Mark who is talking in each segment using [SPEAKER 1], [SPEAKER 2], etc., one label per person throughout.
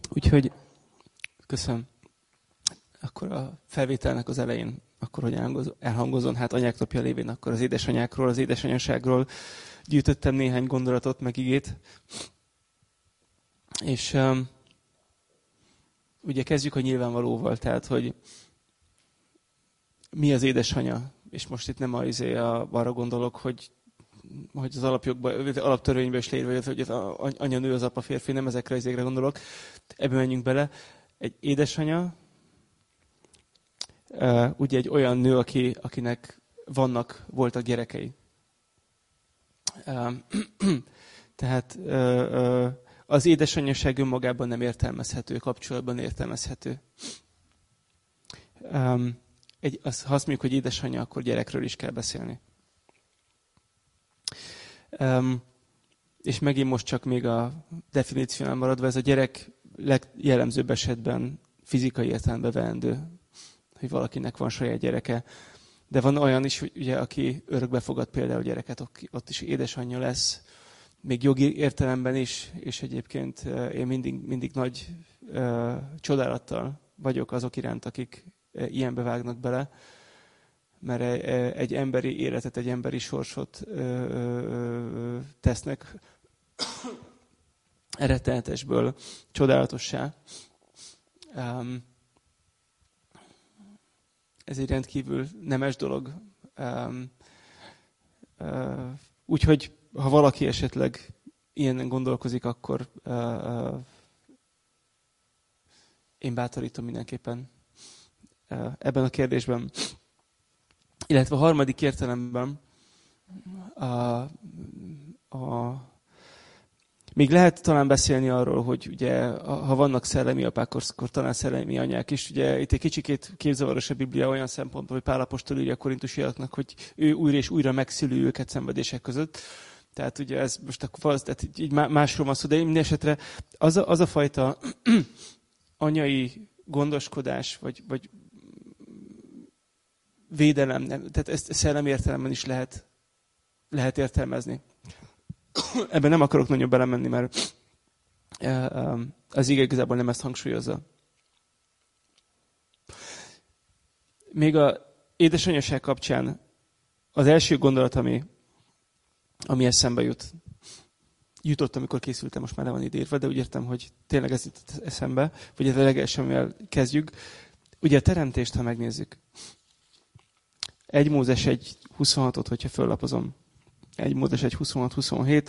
[SPEAKER 1] Úgyhogy köszönöm. Akkor a felvételnek az elején, akkor hogy elhangozon, hát anyák napja lévén, akkor az édesanyákról, az édesanyaságról gyűjtöttem néhány gondolatot, meg igét. És ugye kezdjük a nyilvánvalóval, tehát, hogy mi az édesanya. És most itt nem arra gondolok, hogy az alaptörvényben is leírva, hogy az anya nő, az apa férfi, nem ezekre az égre gondolok. Ebben menjünk bele. Egy édesanya, ugye egy olyan nő, akinek voltak gyerekei. Tehát az édesanyaság önmagában nem értelmezhető, kapcsolatban értelmezhető. Ha azt mondjuk, hogy édesanyja, akkor gyerekről is kell beszélni. És megint most csak még a definíciónál maradva, ez a gyerek legjellemzőbb esetben fizikai értelembe veendő, hogy valakinek van saját gyereke. De van olyan is, ugye, aki örökbe fogad például gyereket, ott is édesanyja lesz, még jogi értelemben is, és egyébként én mindig nagy csodálattal vagyok azok iránt, akik ilyenbe vágnak bele, mert egy emberi életet, egy emberi sorsot tesznek rettenetesből csodálatossá. Ez egy rendkívül nemes dolog. Úgyhogy, ha valaki esetleg ilyenen gondolkozik, akkor én bátorítom mindenképpen ebben a kérdésben. Illetve a harmadik értelemben még lehet talán beszélni arról, hogy ugye, ha vannak szellemi apák, akkor talán szellemi anyák is. Ugye itt egy kicsikét képzavaros a Biblia olyan szempontból, hogy Pál apostol írja a korintusiaknak, hogy ő újra és újra megszülő őket szenvedések között. Tehát ugye ez most akkor így másról van szó, de minden esetre az a fajta anyai gondoskodás, vagy védelem, tehát ezt szellemi értelemben is lehet értelmezni. Ebben nem akarok nagyon belemenni, mert az ige igazából nem ezt hangsúlyozza. Még az édesanyaság kapcsán az első gondolat, ami eszembe jutott, amikor készültem, most már le van ide írva, de úgy értem, hogy tényleg ez jutott eszembe, vagy ez a legelső, amivel kezdjük. Ugye a teremtést, ha megnézzük. 1 Mózes 1.26-ot, hogyha föllapozom. 1 Mózes 1.26-27.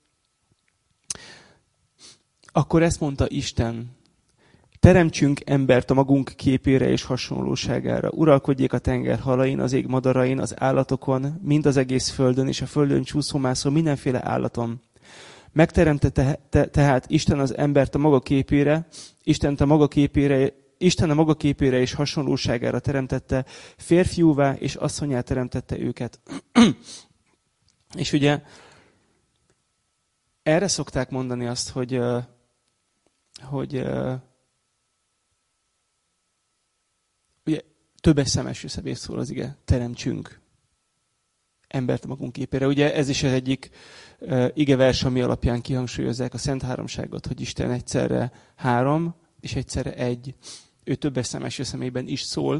[SPEAKER 1] Akkor ezt mondta Isten: teremtsünk embert a magunk képére és hasonlóságára. Uralkodjék a tenger halain, az ég madarain, az állatokon, mind az egész földön, és a földön csúszómászó mindenféle állaton. Megteremtette tehát Isten az embert a maga képére, Isten a maga képére és hasonlóságára teremtette, férfiúvá és asszonyá teremtette őket. És ugye erre szokták mondani azt, hogy ugye többes szemes összebész szól az ige, teremtsünk embert a magunk képére. Ugye ez is az egyik igevers, ami alapján kihangsúlyozzák a Szent Háromságot, hogy Isten egyszerre három, és egyszerre egy. Ő többes szemes szemében is szól,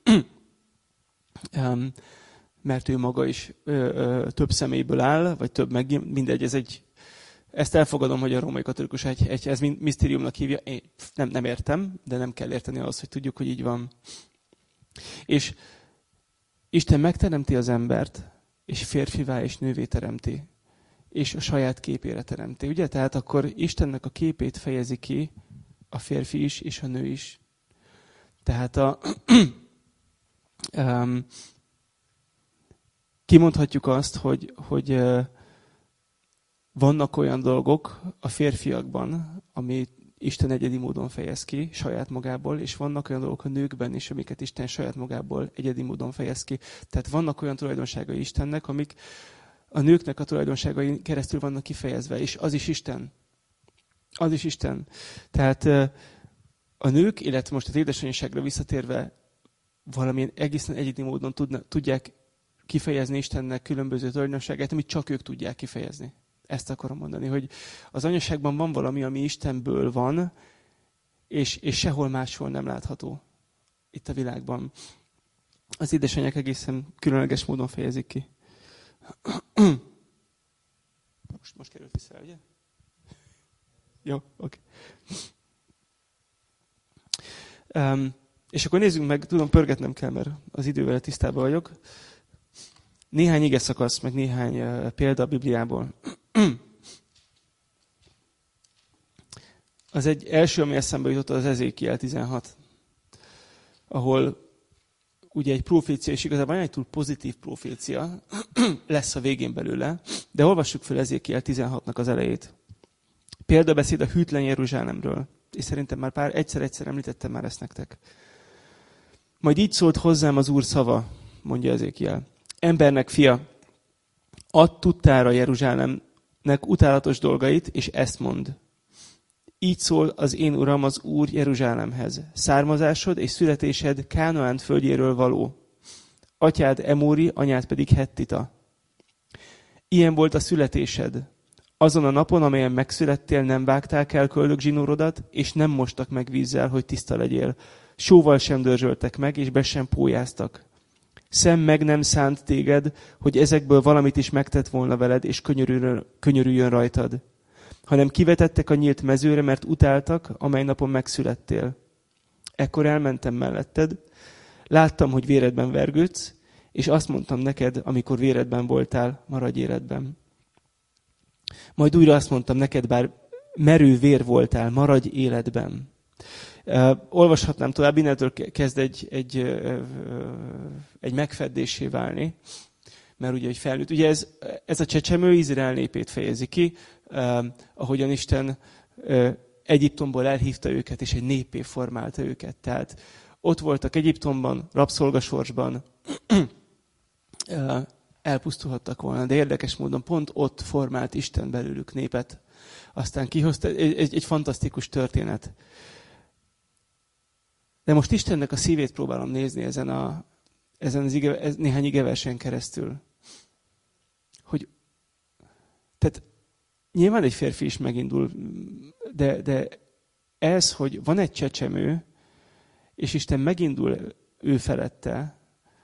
[SPEAKER 1] mert ő maga is több személyből áll, vagy több mindegy, ezt elfogadom, hogy a római katolikus ez misztériumnak hívja. Én nem értem, de nem kell érteni ahhoz, hogy tudjuk, hogy így van. És Isten megteremti az embert, és férfivá és nővé teremti, és a saját képére teremti. Ugye? Tehát akkor Istennek a képét fejezi ki a férfi is, és a nő is. Tehát kimondhatjuk azt, hogy vannak olyan dolgok a férfiakban, ami Isten egyedi módon fejez ki saját magából, és vannak olyan dolgok a nőkben is, amiket Isten saját magából egyedi módon fejez ki. Tehát vannak olyan tulajdonságai Istennek, amik a nőknek a tulajdonságai keresztül vannak kifejezve, és az is Isten. Az is Isten. Tehát a nők, illetve most az édesanyaságra visszatérve valamilyen egészen egyedi módon tudják kifejezni Istennek különböző tulajdonságát, amit csak ők tudják kifejezni. Ezt akarom mondani, hogy az anyaságban van valami, ami Istenből van, és sehol máshol nem látható itt a világban. Az édesanyák egészen különleges módon fejezik ki. Most került vissza, ugye? Jó, oké. És akkor nézzünk meg, tudom, pörgetnem kell, mert az idővel tisztában vagyok. Néhány igeszakasz, meg néhány példa a Bibliából. Az egy első, ami eszembe jutott, az Ezékiel 16, ahol ugye egy profécia, és igazából egy túl pozitív profécia lesz a végén belőle, de olvassuk fel Ezékiel 16-nak az elejét. Példabeszéd a hűtlen Jeruzsálemről, és szerintem már egyszer említettem már ezt nektek. Majd így szólt hozzám az Úr szava, mondja Ezékiel. Embernek fia, add tudtára Jeruzsálemnek utálatos dolgait, és ezt mond. Így szól az én Uram, az Úr Jeruzsálemhez. Származásod és születésed Kánaán földjéről való. Atyád Emóri, anyád pedig Hettita. Ilyen volt a születésed. Azon a napon, amelyen megszülettél, nem vágták el köldögzsinórodat, és nem mostak meg vízzel, hogy tiszta legyél. Sóval sem dörzsöltek meg, és be sem pólyáztak. Szem meg nem szánt téged, hogy ezekből valamit is megtett volna veled, és könyörüljön rajtad. Hanem kivetettek a nyílt mezőre, mert utáltak, amely napon megszülettél. Ekkor elmentem melletted, láttam, hogy véredben vergődsz, és azt mondtam neked, amikor véredben voltál, maradj életben. Majd újra azt mondtam neked, bár merő vér voltál, maradj életben. Olvashatnám tovább, innentől kezd egy megfeddésé válni, mert ugye, hogy felnőtt. Ugye ez a csecsemő Izrael népét fejezi ki, ahogyan Isten Egyiptomból elhívta őket, és egy néppé formálta őket. Tehát ott voltak Egyiptomban, rabszolgasorsban, elpusztulhattak volna, de érdekes módon pont ott formált Isten belőlük népet. Aztán kihozta, egy fantasztikus történet. De most Istennek a szívét próbálom nézni ezen az néhány igeversen keresztül. Tehát nyilván egy férfi is megindul, de ez, hogy van egy csecsemő, és Isten megindul ő felette,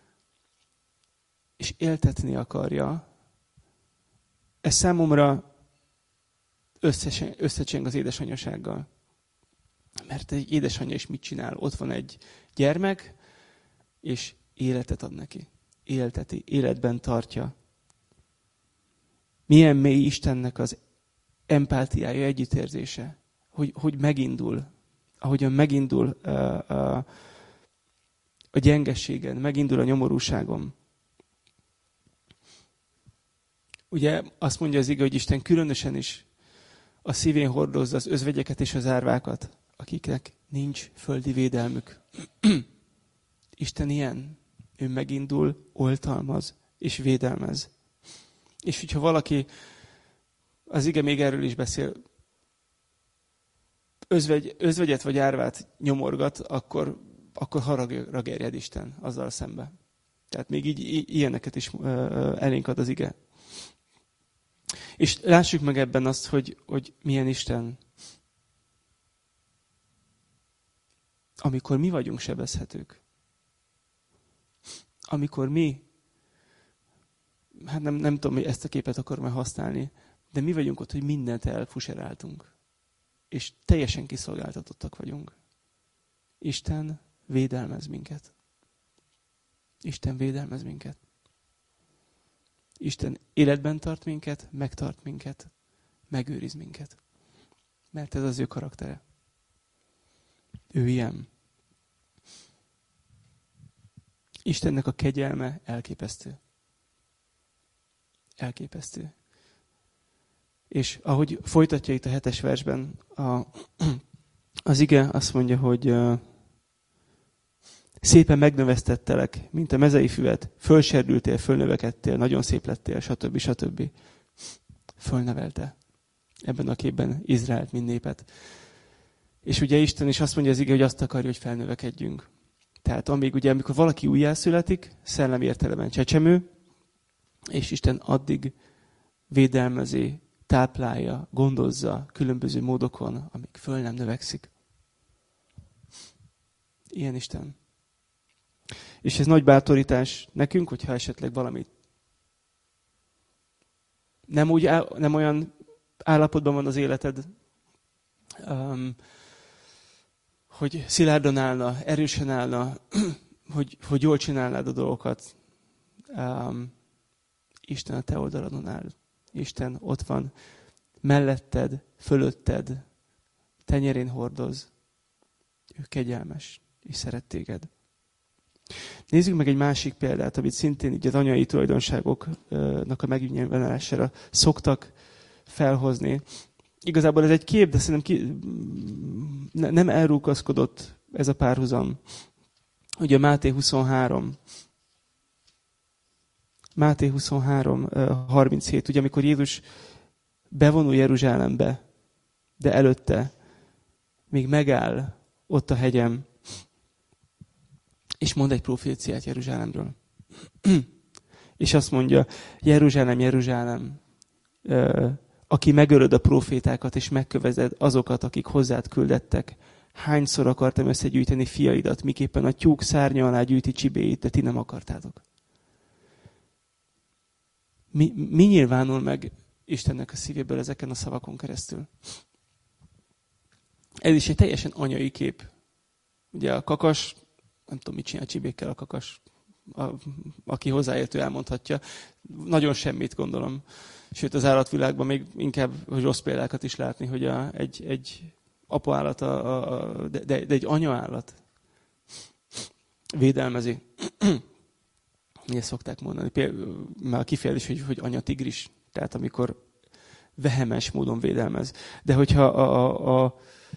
[SPEAKER 1] és éltetni akarja, ez számomra összecseng az édesanyasággal. Mert egy édesanyja is mit csinál? Ott van egy gyermek, és életet ad neki. Élteti, életben tartja. Milyen mély Istennek az empátiája, együttérzése, hogy megindul, ahogyan megindul a gyengességen, megindul a nyomorúságon. Ugye azt mondja az ige, hogy Isten különösen is a szívén hordozza az özvegyeket és az árvákat, akiknek nincs földi védelmük. Isten ilyen, ő megindul, oltalmaz és védelmez. És hogyha valaki, az ige még erről is beszél, özvegyet vagy árvát nyomorgat, akkor haragra gerjed Isten azzal szembe. Tehát még így ilyeneket is elénk ad az ige. És lássuk meg ebben azt, hogy milyen Isten, amikor mi vagyunk sebezhetők. Amikor mi, hát nem tudom, hogy ezt a képet akarom használni, de mi vagyunk ott, hogy mindent elfuseráltunk. És teljesen kiszolgáltatottak vagyunk. Isten védelmez minket. Isten védelmez minket. Isten életben tart minket, megtart minket, megőriz minket. Mert ez az ő karaktere. Ő ilyen. Istennek a kegyelme elképesztő. Elképesztő. És ahogy folytatja itt a 7. versben, az ige azt mondja, hogy szépen megnövesztettelek, mint a mezei füvet, fölserdültél, fölnövekedtél, nagyon szép lettél, stb. Fölnevelte ebben a képben Izraelt, mint népet. És ugye Isten is azt mondja az ige, hogy azt akarja, hogy felnövekedjünk. Tehát amikor valaki újjászületik, szellemi értelemben csecsemő, és Isten addig védelmezi, táplálja, gondozza különböző módokon, amíg föl nem növekszik. Ilyen Isten. És ez nagy bátorítás nekünk, hogyha esetleg valamit nem olyan állapotban van az életed, hogy szilárdan állna, erősen állna, hogy jól csinálnád a dolgokat. Isten a te oldaladon áll. Isten ott van melletted, fölötted, tenyerén hordoz. Ő kegyelmes, és szeret téged. Nézzük meg egy másik példát, amit szintén így az anyai tulajdonságoknak a megnyilvánulására szoktak felhozni. Igazából ez egy kép, de szerintem nem elrúgaszkodott ez a párhuzam. Ugye Máté 23. Máté 23, 37, ugye amikor Jézus bevonul Jeruzsálembe, de előtte még megáll ott a hegyen, és mond egy proféciát Jeruzsálemről. És azt mondja, Jeruzsálem, Jeruzsálem, aki megölöd a profétákat, és megkövezed azokat, akik hozzád küldettek. Hányszor akartam összegyűjteni fiaidat, miképpen a tyúk szárnya alá gyűjti csibéit, de ti nem akartátok. Mi nyilvánul meg Istennek a szívéből ezeken a szavakon keresztül? Ez is egy teljesen anyai kép. Ugye a kakas, nem tudom, mit csinál csibékkel a kakas, aki hozzáértő elmondhatja. Nagyon semmit, gondolom. Sőt, az állatvilágban még inkább rossz példákat is látni, hogy egy apaállat, de egy anyaállat védelmezi. Ilyen szokták mondani. Már a kifejezés, hogy anyatigris. Tehát amikor vehemes módon védelmez. De hogyha a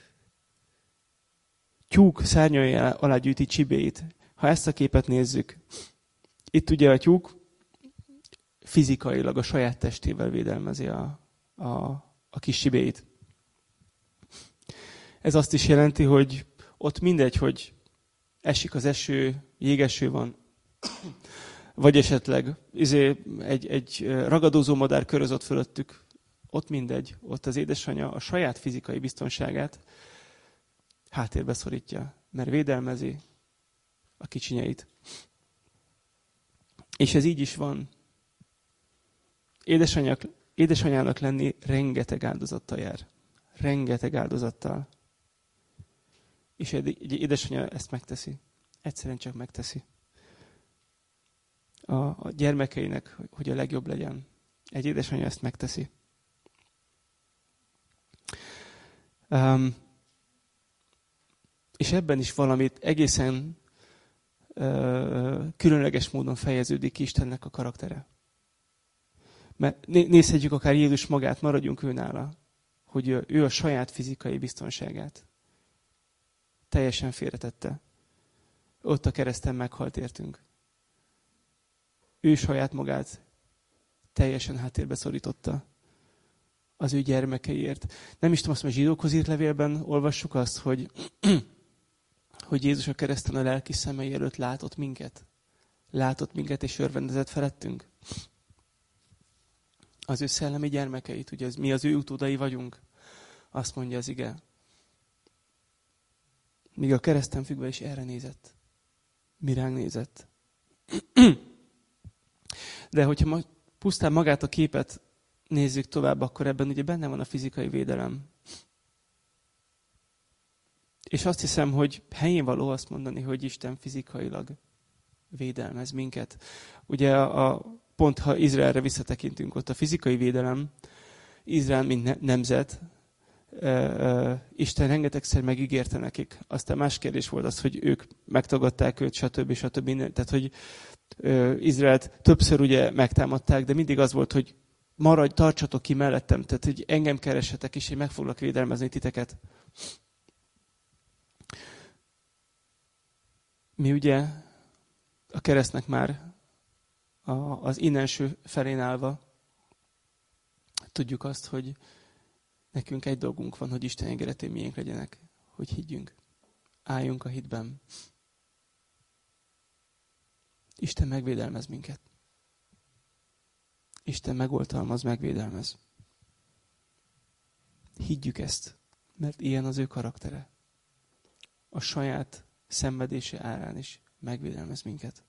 [SPEAKER 1] tyúk szárnyai alá gyűjti csibéit, ha ezt a képet nézzük, itt ugye a tyúk fizikailag a saját testével védelmezi a kis csibéit. Ez azt is jelenti, hogy ott mindegy, hogy esik az eső, jégeső van, vagy esetleg egy ragadozó madár körözött fölöttük, ott mindegy, ott az édesanyja a saját fizikai biztonságát háttérbe szorítja, mert védelmezi a kicsinyeit. És ez így is van. Édesanyának lenni rengeteg áldozattal jár. Rengeteg áldozattal. És egy édesanyja ezt megteszi. Egyszerűen csak megteszi. A gyermekeinek, hogy a legjobb legyen. Egy édesanyja ezt megteszi. És ebben is valamit egészen különleges módon fejeződik ki Istennek a karaktere. Mert nézhetjük akár Jézus magát, maradjunk ő nála, hogy ő a saját fizikai biztonságát teljesen félretette. Ott a kereszten meghalt értünk. Ő saját magát teljesen háttérbe szorította az ő gyermekeiért. Nem is tudom, azt mondom, a zsidókhoz írt levélben olvassuk azt, hogy Jézus a kereszten a lelki szemei előtt látott minket. Látott minket és örvendezett felettünk. Az ő szellemi gyermekeit, ugye mi az ő utódai vagyunk. Azt mondja az ige. Míg a kereszten függve is erre nézett. Mi ránk nézett. De hogyha pusztán magát a képet nézzük tovább, akkor ebben ugye benne van a fizikai védelem. És azt hiszem, hogy helyén való azt mondani, hogy Isten fizikailag védelmez minket. Ugye pont ha Izraelre visszatekintünk, ott a fizikai védelem, Izrael mint nemzet, Isten rengetegszer megígérte nekik. Aztán más kérdés volt az, hogy ők megtagadták őt, stb. Tehát, hogy Izraelt többször ugye megtámadták, de mindig az volt, hogy maradj, tartsatok ki mellettem, tehát, hogy engem keressetek, és én meg foglak védelmezni titeket. Mi ugye a keresztnek már az innenső felén állva tudjuk azt, hogy nekünk egy dolgunk van, hogy Isten ígéretei miénk legyenek, hogy higgyünk. Álljunk a hitben. Isten megvédelmez minket. Isten megoltalmaz, megvédelmez. Higgyük ezt, mert ilyen az ő karaktere. A saját szenvedése árán is megvédelmez minket.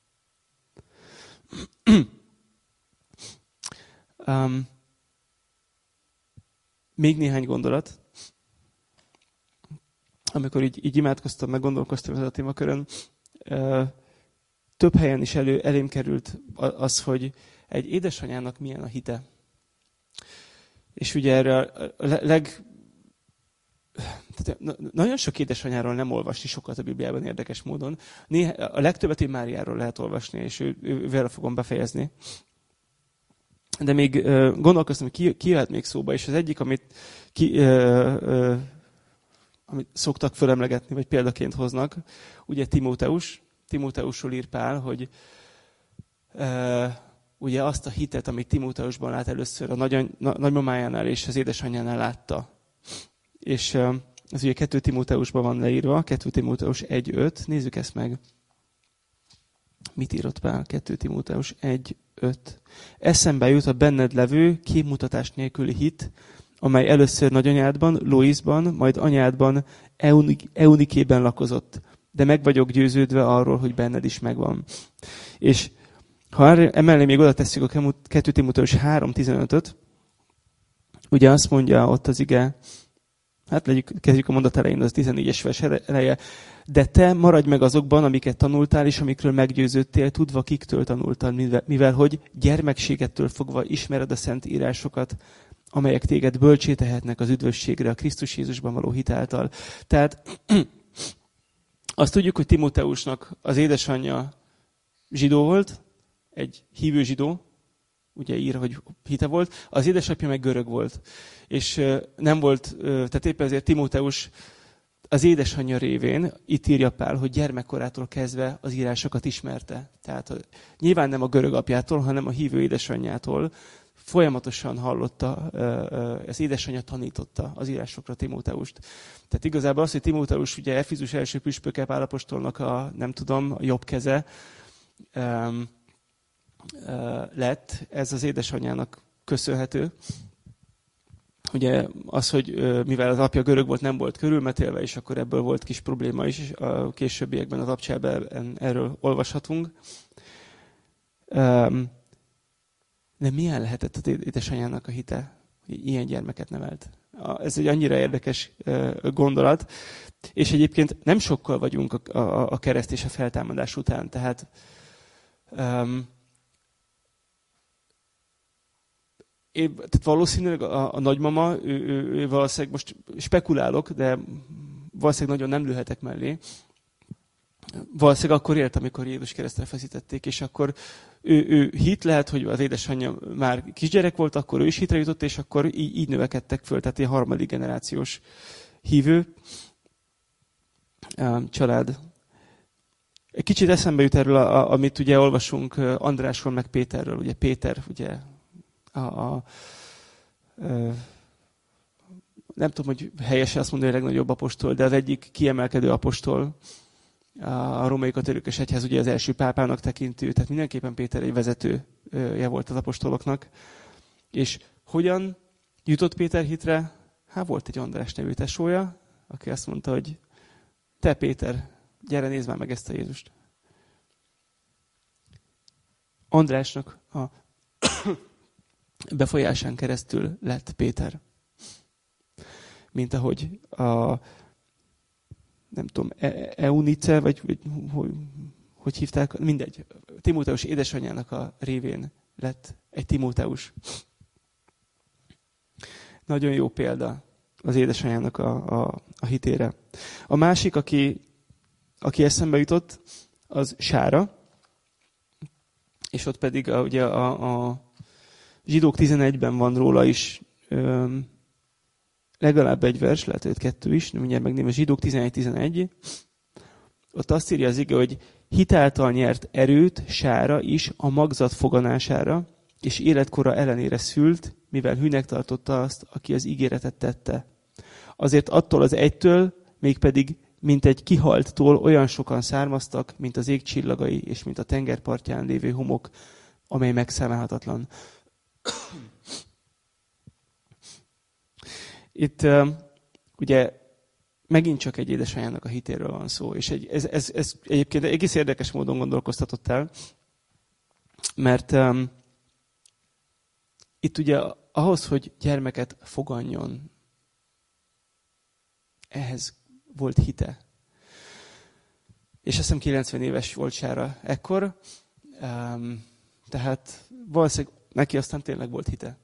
[SPEAKER 1] Még néhány gondolat. Amikor így imádkoztam, meg gondolkoztam ezen a témakörön, több helyen is elém került az, hogy egy édesanyának milyen a hite. És ugye erre tehát nagyon sok édesanyáról nem olvasni sokat a Bibliában érdekes módon. A legtöbbet én Máriáról lehet olvasni, és vele fogom befejezni. De még gondolkoztam, hogy ki jöhet még szóba, és az egyik, amit szoktak fölemlegetni, vagy példaként hoznak, ugye Timóteusról ír Pál, hogy ugye azt a hitet, amit Timóteusban lát először a nagymamájánál és az édesanyjánál látta. És ez ugye 2 Timóteusban van leírva, 2 Timóteus 1.5, nézzük ezt meg. Mit írott Pál? 2 Timóteus 1.5. Eszembe jut a benned levő, képmutatás nélküli hit, amely először nagyanyádban, Loisban, majd anyádban, Eunikében lakozott. De meg vagyok győződve arról, hogy benned is megvan. És ha emellé még oda tesszük a 2 Timóteus 3.15-öt, ugye azt mondja ott az ige, hát kezdjük a mondat elején, az 14-es vers eleje, de te maradj meg azokban, amiket tanultál, és amikről meggyőződtél, tudva kiktől tanultad, mivel hogy gyermekségettől fogva ismered a szent írásokat, amelyek téged bölcsé tehetnek az üdvösségre a Krisztus Jézusban való hit által. Tehát azt tudjuk, hogy Timóteusnak az édesanyja zsidó volt, egy hívő zsidó, ugye ír, hogy hite volt, az édesapja meg görög volt. És nem volt, tehát éppen ezért Timóteus az édesanyja révén, itt írja Pál, hogy gyermekkorától kezdve az írásokat ismerte. Tehát nyilván nem a görög apjától, hanem a hívő édesanyjától folyamatosan hallotta, az édesanyja tanította az írásokra Timóteust. Tehát igazából az, hogy Timóteus ugye Efézus első püspöke, Pál apostolnak a jobb keze lett, ez az édesanyjának köszönhető. Ugye az, hogy mivel az apja görög volt, nem volt körülmetélve, és akkor ebből volt kis probléma is, a későbbiekben az Abcsában erről olvashatunk. De milyen lehetett az édesanyjának a hite, hogy ilyen gyermeket nevelt? Ez egy annyira érdekes gondolat, és egyébként nem sokkal vagyunk a kereszt és a feltámadás után, tehát tehát valószínűleg a nagymama, ő valószínűleg, most spekulálok, de valószínűleg nagyon nem lőhetek mellé. Valószínűleg akkor élt, amikor Jézus keresztre feszítették, és akkor ő hit, lehet, hogy az édesanyja már kisgyerek volt, akkor ő is hitre jutott, és akkor így növekedtek föl, tehát ilyen harmadik generációs hívő család. Egy kicsit eszembe jut erről, amit ugye olvasunk Andrásról, meg Péterről. Ugye Péter, ugye nem tudom, hogy helyesen azt mondani, hogy a legnagyobb apostol, de az egyik kiemelkedő apostol, a római katolikus egyház ugye az első pápának tekintő, tehát mindenképpen Péter egy vezetője volt az apostoloknak. És hogyan jutott Péter hitre? Hát volt egy András nevű tesója, aki azt mondta, hogy te Péter, gyere, nézd már meg ezt a Jézust. Andrásnak a befolyásán keresztül lett Péter. Mint ahogy nem tudom, Eunice, vagy hogy hívták, mindegy. Timóteus édesanyjának a révén lett egy Timóteus. Nagyon jó példa az édesanyjának a hitére. A másik, aki eszembe jutott, az Sára, és ott pedig ugye a Zsidók 11-ben van róla is legalább egy vers, lehet, hogy 2 is, mindjárt megnézem, a Zsidók 11-11. Ott azt írja az ige, hogy hitáltal nyert erőt Sára is a magzat foganására, és életkora ellenére szült, mivel hűnek tartotta azt, aki az ígéretet tette. Azért attól az egytől, mégpedig mint egy kihalttól olyan sokan származtak, mint az ég csillagai, és mint a tengerpartján lévő homok, amely megszámolhatatlan. Itt ugye megint csak egy édesanyjának a hitéről van szó. És ez egyébként egész érdekes módon gondolkoztatott el, mert itt ugye ahhoz, hogy gyermeket foganjon, ehhez volt hite. És azt hiszem 90 éves volt Sára ekkor, tehát valószínűleg neki aztán tényleg volt hite.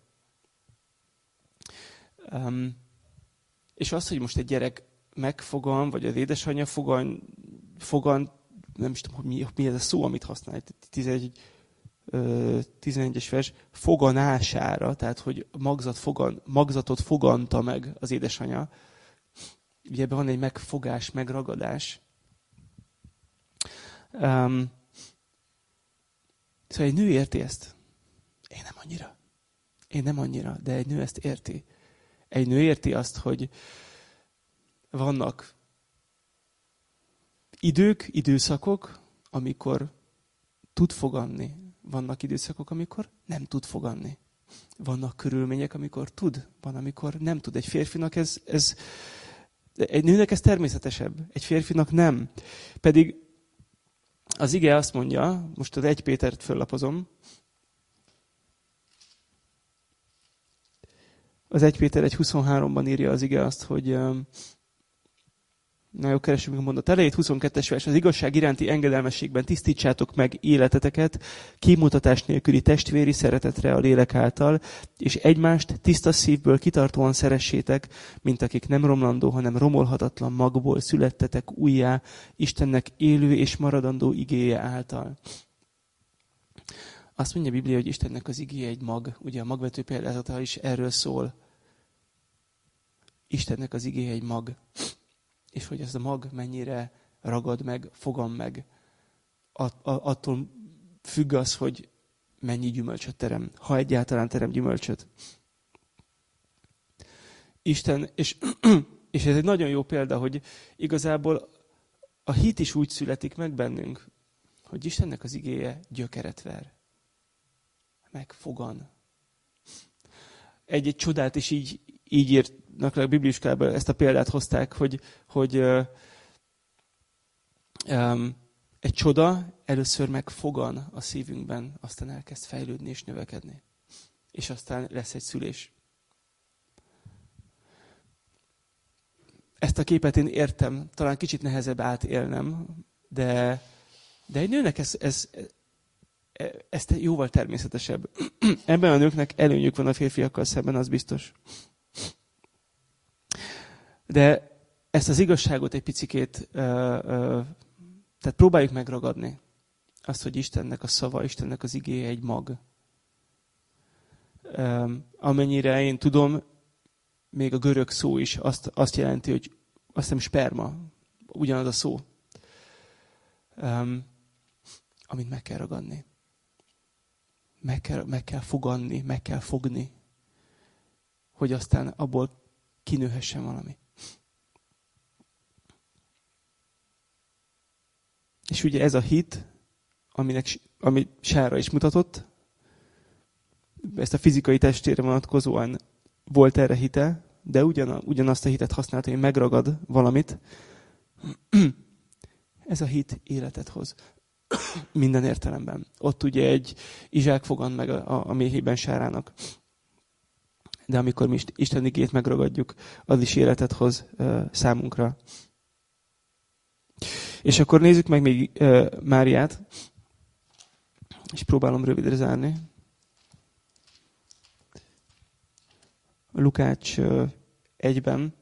[SPEAKER 1] És az, hogy most egy gyerek megfogan, vagy az édesanyja fogan, nem is tudom, mi ez a szó, amit használ, 11-es vers, foganására, tehát hogy magzatot foganta meg az édesanyja. Ugye ebben van egy megfogás, megragadás. Szóval egy nő érti ezt. Én nem annyira, de egy nő ezt érti. Egy nő érti azt, hogy vannak időszakok, amikor tud foganni. Vannak időszakok, amikor nem tud foganni. Vannak körülmények, amikor tud, van, amikor nem tud. Egy férfinak egy nőnek ez természetesebb, egy férfinak nem. Pedig az ige azt mondja, most az 1 Pétert föllapozom, az 1 Péter 1.23-ban írja az ige azt, hogy na jó, keressük meg a mondat elejét, 22-es vers, az igazság iránti engedelmességben tisztítsátok meg életeteket, kimutatás nélküli testvéri szeretetre a lélek által, és egymást tiszta szívből kitartóan szeressétek, mint akik nem romlandó, hanem romolhatatlan magból születtetek újjá, Istennek élő és maradandó igéje által. Azt mondja a Biblia, hogy Istennek az igéje egy mag, ugye a magvető példázata is erről szól. Istennek az igéje egy mag. És hogy ez a mag mennyire ragad meg, fogan meg, attól függ az, hogy mennyi gyümölcsöt terem, ha egyáltalán terem gyümölcsöt. Isten, és ez egy nagyon jó példa, hogy igazából a hit is úgy születik meg bennünk, hogy Istennek az igéje gyökeret ver, megfogan. Egy csodát is így írnak le a bibliuskába, ezt a példát hozták, hogy egy csoda először megfogan a szívünkben, aztán elkezd fejlődni és növekedni. És aztán lesz egy szülés. Ezt a képet én értem, talán kicsit nehezebb átélnem, de egy nőnek ez jóval természetesebb. Ebben a nőknek előnyük van a férfiakkal szemben, az biztos. De ezt az igazságot egy picikét, tehát próbáljuk megragadni. Azt, hogy Istennek a szava, Istennek az igéje egy mag. Amennyire én tudom, még a görög szó is azt jelenti, hogy azt hiszem sperma, ugyanaz a szó, amit meg kell ragadni. Meg kell foganni, meg kell fogni, hogy aztán abból kinőhessen valami. És ugye ez a hit, amit Sára is mutatott, ezt a fizikai testére vonatkozóan volt erre hite, de ugyanazt a hitet használta, hogy megragad valamit. Ez a hit életet hoz. Minden értelemben. Ott ugye egy Izsák fogant meg a méhében Sárának. De amikor mi Isten igét megragadjuk, az is életet hoz számunkra. És akkor nézzük meg még Máriát, és próbálom rövidre zárni. Lukács 1-ben,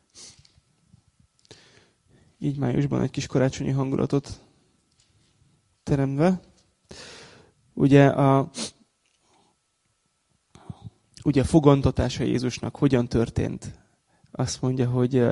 [SPEAKER 1] így májusban egy kis karácsonyi hangulatot teremtve. Ugye a fogantatása Jézusnak hogyan történt? Azt mondja, hogy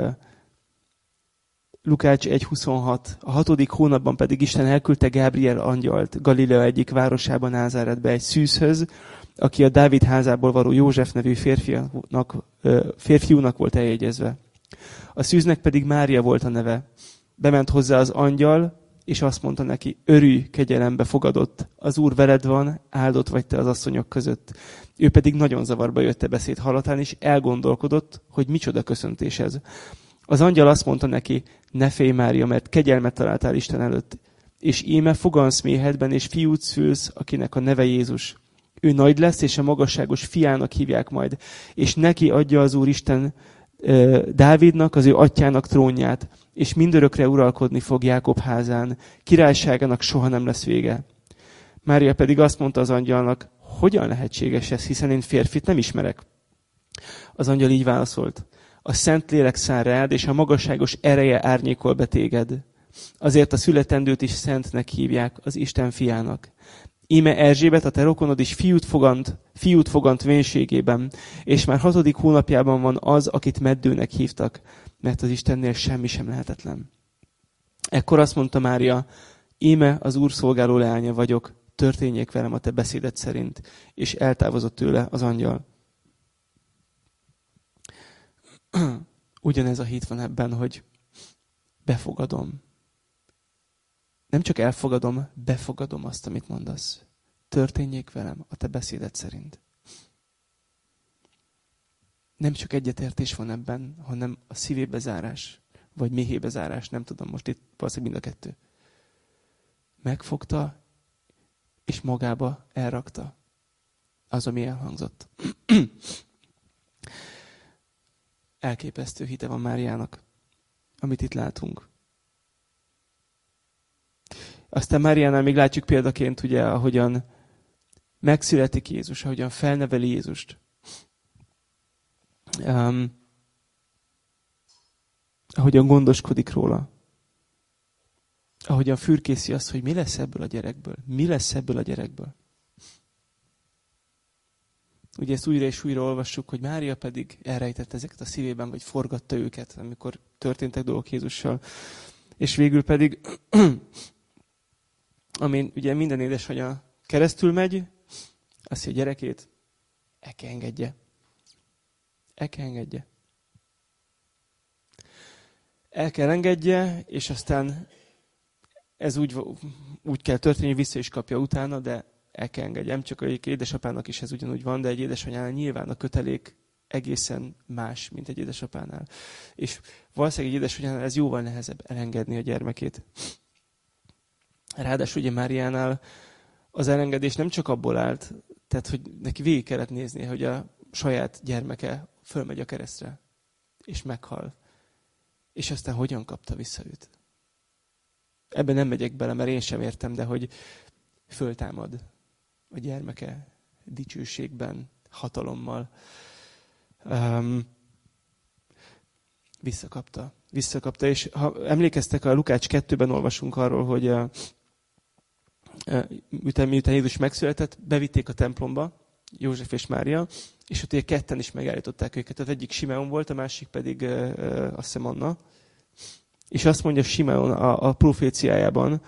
[SPEAKER 1] Lukács 1.26. A 6. hónapban pedig Isten elküldte Gábriel angyalt Galilea egyik városában, Názáretbe egy szűzhöz, aki a Dávid házából való József nevű férfiúnak volt eljegyezve. A szűznek pedig Mária volt a neve. Bement hozzá az angyal, és azt mondta neki, örülj, kegyelembe fogadott, az Úr veled van, áldott vagy te az asszonyok között. Ő pedig nagyon zavarba jött beszéd hallatán, és elgondolkodott, hogy micsoda köszöntés ez. Az angyal azt mondta neki, ne félj Mária, mert kegyelmet találtál Isten előtt. És íme fogansz méhedben, és fiút szülsz, akinek a neve Jézus. Ő nagy lesz, és a magasságos fiának hívják majd. És neki adja az Úristen Dávidnak, az ő atyának trónját, és mindörökre uralkodni fog Jákob házán. Királyságának soha nem lesz vége. Mária pedig azt mondta az angyalnak, hogyan lehetséges ez, hiszen én férfit nem ismerek. Az angyal így válaszolt, a Szentlélek száll rád, és a magasságos ereje árnyékol be téged. Azért a születendőt is szentnek hívják, az Isten fiának. Íme Erzsébet, a te rokonod is fiút fogant vénségében, és már 6. hónapjában van az, akit meddőnek hívtak, mert az Istennél semmi sem lehetetlen. Ekkor azt mondta Mária, íme az Úr szolgáló leánya vagyok, történjék velem a te beszéded szerint, és eltávozott tőle az angyal. Ugyanez a hit van ebben, hogy befogadom. Nem csak elfogadom, befogadom azt, amit mondasz. Történjék velem a te beszéded szerint. Nem csak egyetértés van ebben, hanem a szívébe zárás, vagy méhébe zárás, nem tudom, most itt valószínűleg mind a kettő. Megfogta, és magába elrakta az, ami elhangzott. Elképesztő hite van Máriának, amit itt látunk. Aztán Máriánál még látjuk példaként, ugye, ahogyan megszületik Jézus, ahogyan felneveli Jézust. Ahogyan gondoskodik róla. Ahogyan fürkészi azt, hogy mi lesz ebből a gyerekből. Mi lesz ebből a gyerekből. Ugye ezt újra és újra olvassuk, hogy Mária pedig elrejtette ezeket a szívében, vagy forgatta őket, amikor történtek dolgok Jézussal. És végül pedig, amin ugye minden édesanyja keresztül megy, azt mondja, gyerekét el kell engedje. El kell engedje. El kell engedje, és aztán ez úgy kell történni, hogy vissza is kapja utána, de el kell engedje. Nem csak egy édesapának is ez ugyanúgy van, de egy édesanyánál nyilván a kötelék egészen más, mint egy édesapánál. És valószínűleg egy édesanyánál ez jóval nehezebb elengedni a gyermekét. Ráadásul ugye Máriánál az elengedés nem csak abból állt, tehát hogy neki végig kellett néznie, hogy a saját gyermeke fölmegy a keresztre, és meghal. És aztán hogyan kapta vissza őt? Ebben nem megyek bele, mert én sem értem, de hogy föltámad a gyermeke dicsőségben, hatalommal. Visszakapta. És ha emlékeztek, a Lukács 2-ben olvasunk arról, hogy miután Jézus megszületett, bevitték a templomba, József és Mária, és ott ugye ketten is megállították őket. Az egyik Simeon volt, a másik pedig azt hiszem Anna. És azt mondja Simeon a proféciájában,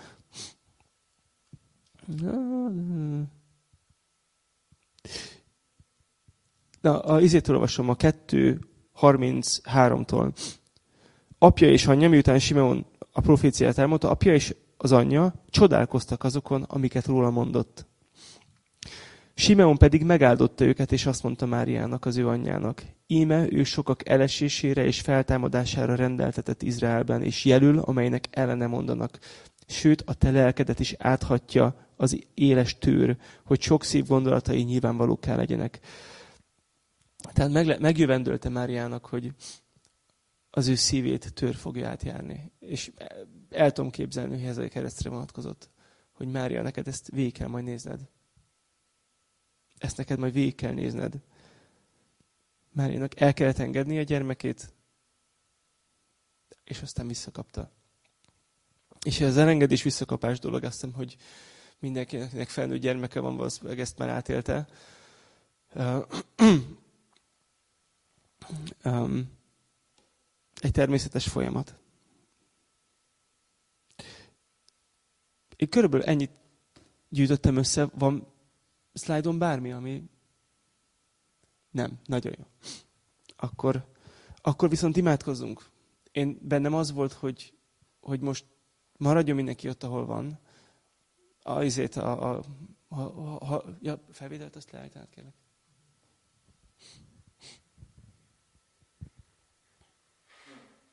[SPEAKER 1] izétől olvasom, a 2:33-tól. Apja és anyja, miután Simeon a proféciát elmondta, apja és az anyja csodálkoztak azokon, amiket róla mondott. Simeon pedig megáldotta őket, és azt mondta Máriának, az ő anyjának, íme ő sokak elesésére és feltámadására rendeltetett Izraelben, és jelül, amelynek ellene mondanak. Sőt, a te lelkedet is áthatja az éles tőr, hogy sok szív gondolatai nyilvánvalókká legyenek. Tehát megjövendölte Máriának, hogy az ő szívét tőr fogja átjárni. És el tudom képzelni, hogy ez a keresztre vonatkozott, hogy Mária, neked ezt végig kell majd nézned. Ezt neked majd végig kell nézned. Máriának el kellett engedni a gyermekét, és aztán visszakapta. És az elengedés visszakapás dolog, azt hiszem, hogy mindenkinek felnőtt gyermeke van, valószínűleg ezt már átélte. Egy természetes folyamat. Én körülbelül ennyit gyűjtöttem össze. Van szlájdon bármi, ami... Nem, nagyon jó. Akkor viszont imádkozzunk. Bennem az volt, hogy most maradjon mindenki ott, ahol van. Felvételt azt leállítani, kérlek.